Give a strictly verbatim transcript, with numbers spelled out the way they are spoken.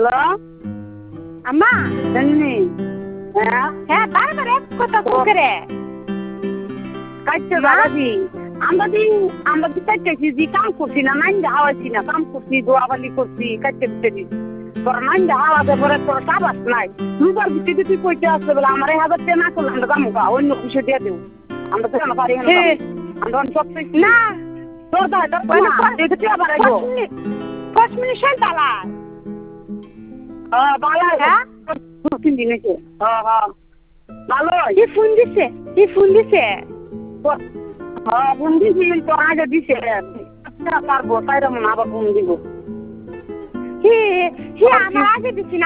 hello আম্মা জানি হ্যাঁ হ্যাঁ বারবার এক কথা করে কাটতে বাড়াবি আমরা দিন আমরা দিন কাটতেছি যে কাম করছি না মাইন হাওয়াছি না কাম করছি দোয়াবালি করছি কাটতে দিতে তোর মাইন হাওয়াতে পরে তোর সাবাস নাই দুবার দিতে দিতে কইতে আসবে বলে আমার হাজার টাকা না করলে আমরা কাম কা অন্য খুশি দিয়ে দেব আমরা তো না পারি না আমরা সব না তোর দাও তোর না দেখতে আবার আইবো পাঁচ মিনিট শান্ত তালা হ্যাঁ ভালো হ্যাঁ তিন দিন আছে হ্যাঁ হ্যাঁ ভালো কি ফোন দিছে কি ফোন দিছে হ্যাঁ ফোন দিছি তো আগে দিছে পারবো তাই রকম আবার ফোন দিব হে হে আমার আগে দিছি